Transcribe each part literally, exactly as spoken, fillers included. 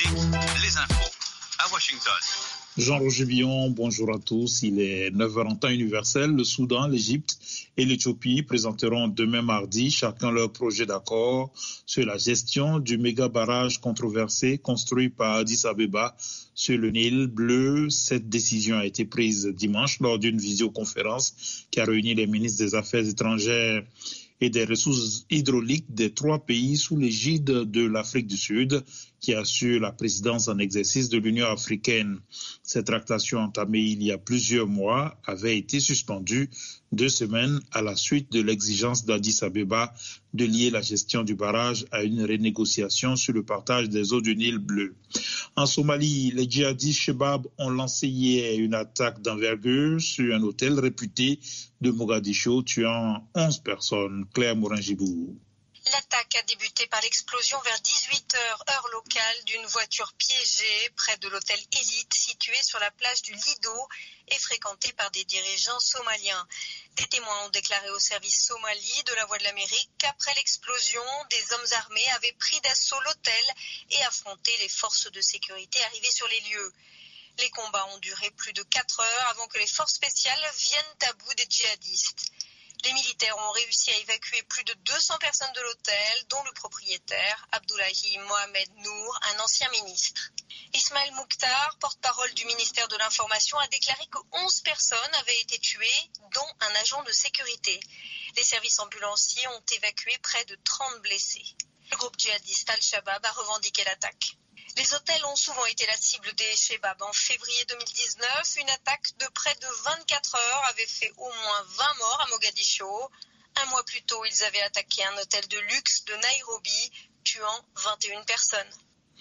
Afrique, les infos à Washington. Jean-Roger Billon, bonjour à tous. Il est neuf heures en temps universel. Le Soudan, l'Égypte et l'Éthiopie présenteront demain mardi chacun leur projet d'accord sur la gestion du méga barrage controversé construit par Addis Abeba sur le Nil bleu. Cette décision a été prise dimanche lors d'une visioconférence qui a réuni les ministres des Affaires étrangères et des ressources hydrauliques des trois pays sous l'égide de l'Afrique du Sud, qui assure la présidence en exercice de l'Union africaine. Cette tractation entamée il y a plusieurs mois avait été suspendue deux semaines à la suite de l'exigence d'Addis Abeba de lier la gestion du barrage à une renégociation sur le partage des eaux du Nil bleu. En Somalie, les djihadistes Chebab ont lancé hier une attaque d'envergure sur un hôtel réputé de Mogadiscio, tuant onze personnes. Claire Morin-Gibourg. L'attaque a débuté par l'explosion vers dix-huit heures, heure locale, d'une voiture piégée près de l'hôtel Élite situé sur la plage du Lido et fréquenté par des dirigeants somaliens. Des témoins ont déclaré au service somali de la Voix de l'Amérique qu'après l'explosion, des hommes armés avaient pris d'assaut l'hôtel et affronté les forces de sécurité arrivées sur les lieux. Les combats ont duré plus de quatre heures avant que les forces spéciales viennent à bout des djihadistes. Les militaires ont réussi à évacuer plus de deux cents personnes de l'hôtel, dont le propriétaire, Abdullahi Mohamed Nour, un ancien ministre. Ismaël Mouktar, porte-parole du ministère de l'Information, a déclaré que onze personnes avaient été tuées, dont un agent de sécurité. Les services ambulanciers ont évacué près de trente blessés. Le groupe djihadiste Al-Shabaab a revendiqué l'attaque. Les hôtels ont souvent été la cible des Chebab. En février deux mille dix-neuf, une attaque de près de vingt-quatre heures avait fait au moins vingt morts à Mogadiscio. Un mois plus tôt, ils avaient attaqué un hôtel de luxe de Nairobi, tuant vingt et une personnes.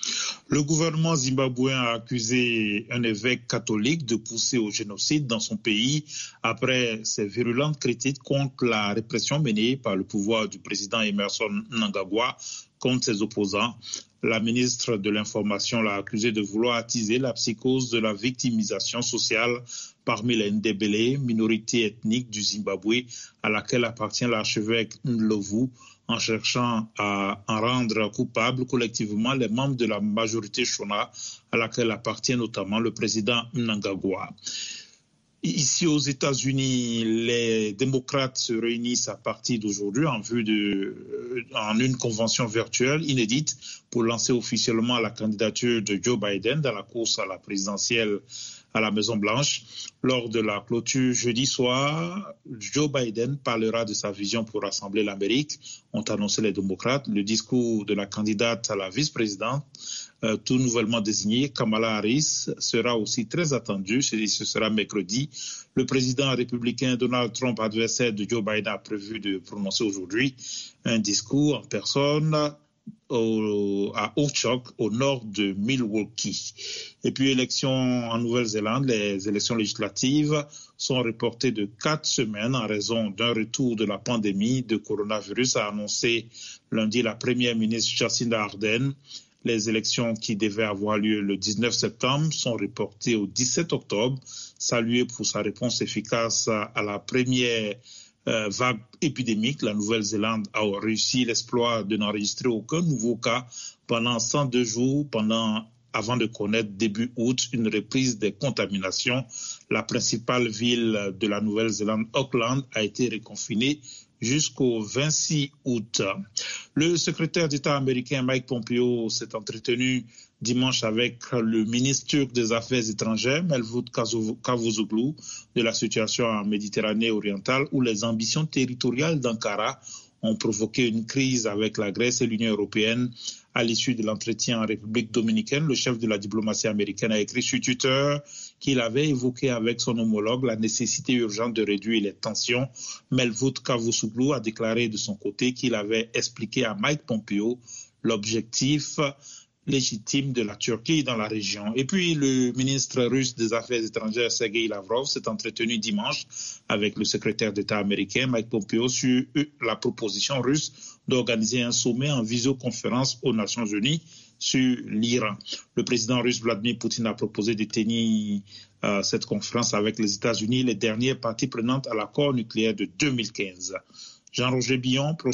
Le gouvernement zimbabwéen a accusé un évêque catholique de pousser au génocide dans son pays après ses virulentes critiques contre la répression menée par le pouvoir du président Emmerson Mnangagwa contre ses opposants. La ministre de l'Information l'a accusé de vouloir attiser la psychose de la victimisation sociale parmi les Ndebele, minorité ethnique du Zimbabwe à laquelle appartient l'archevêque Ndlovu, en cherchant à en rendre coupables collectivement les membres de la majorité Shona à laquelle appartient notamment le président Mnangagwa. Ici aux États-Unis, les démocrates se réunissent à partir d'aujourd'hui en vue de, en une convention virtuelle inédite pour lancer officiellement la candidature de Joe Biden dans la course à la présidentielle à la Maison-Blanche. Lors de la clôture jeudi soir, Joe Biden parlera de sa vision pour rassembler l'Amérique, ont annoncé les démocrates. Le discours de la candidate à la vice-présidente, euh, tout nouvellement désignée, Kamala Harris, sera aussi très attendu. Ce sera mercredi. Le président républicain Donald Trump, adversaire de Joe Biden, a prévu de prononcer aujourd'hui un discours en personne Au, à Ochock, au nord de Milwaukee. Et puis, élections en Nouvelle-Zélande, les élections législatives sont reportées de quatre semaines en raison d'un retour de la pandémie de coronavirus, a annoncé lundi la première ministre Jacinda Ardern. Les élections qui devaient avoir lieu le dix-neuf septembre sont reportées au dix-sept octobre, saluées pour sa réponse efficace à la première Euh, vague épidémique. La Nouvelle-Zélande a réussi l'exploit de n'enregistrer aucun nouveau cas pendant cent deux jours, pendant, avant de connaître début août une reprise des contaminations. La principale ville de la Nouvelle-Zélande, Auckland, a été reconfinée jusqu'au vingt-six août. Le secrétaire d'État américain Mike Pompeo s'est entretenu dimanche avec le ministre turc des Affaires étrangères, Mevlut Cavusoglu, de la situation en Méditerranée orientale, où les ambitions territoriales d'Ankara ont provoqué une crise avec la Grèce et l'Union européenne. À l'issue de l'entretien en République dominicaine, le chef de la diplomatie américaine a écrit sur Twitter qu'il avait évoqué avec son homologue la nécessité urgente de réduire les tensions. Mevlut Cavusoglu a déclaré de son côté qu'il avait expliqué à Mike Pompeo l'objectif légitime de la Turquie dans la région. Et puis, le ministre russe des Affaires étrangères, Sergei Lavrov, s'est entretenu dimanche avec le secrétaire d'État américain, Mike Pompeo, sur la proposition russe d'organiser un sommet en visioconférence aux Nations Unies sur l'Iran. Le président russe Vladimir Poutine a proposé de tenir euh, cette conférence avec les États-Unis, les dernières parties prenantes à l'accord nucléaire de deux mille quinze. Jean-Roger Billon,